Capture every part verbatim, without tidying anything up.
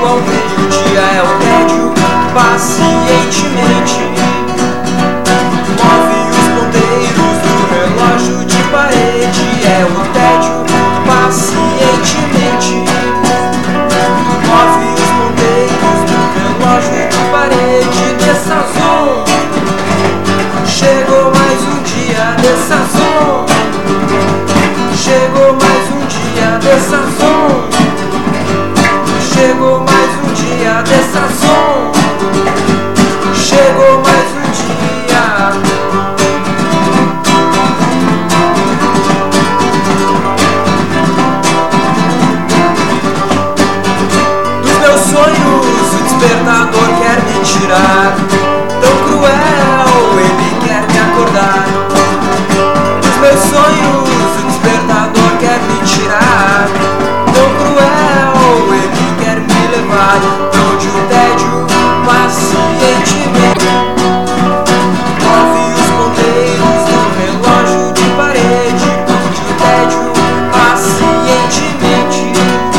ao meio-dia é o tédio que pacientemente move os ponteiros do relógio de parede. É o tédio que pacientemente move os ponteiros do relógio de parede. Dessazon, chegou mais um dia. Dessazon, chegou mais um dia. Dessazon, chegou mais um dia. Dessazon, chegou mais um dia. Dos meus sonhos o despertador quer me tirar. Tão cruel, ele quer me acordar. Dos meus sonhos o despertador quer me tirar. Tão cruel, ele quer me levar pra onde o tédio pacientemente move os ponteiros do relógio de parede. Onde o tédio pacientemente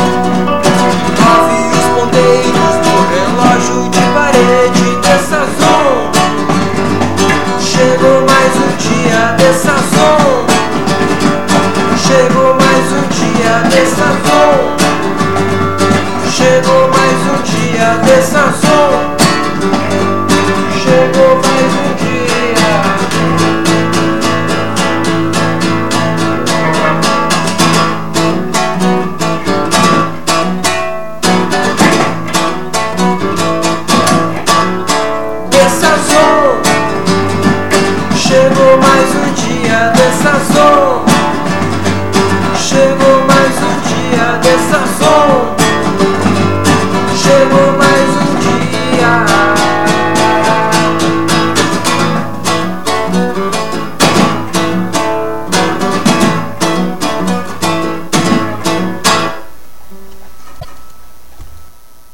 move os ponteiros do relógio de parede. Dessazon, chegou mais um dia. Dessazon, chegou mais um dia. Dessazon, chegou mais um dia. Dessazon.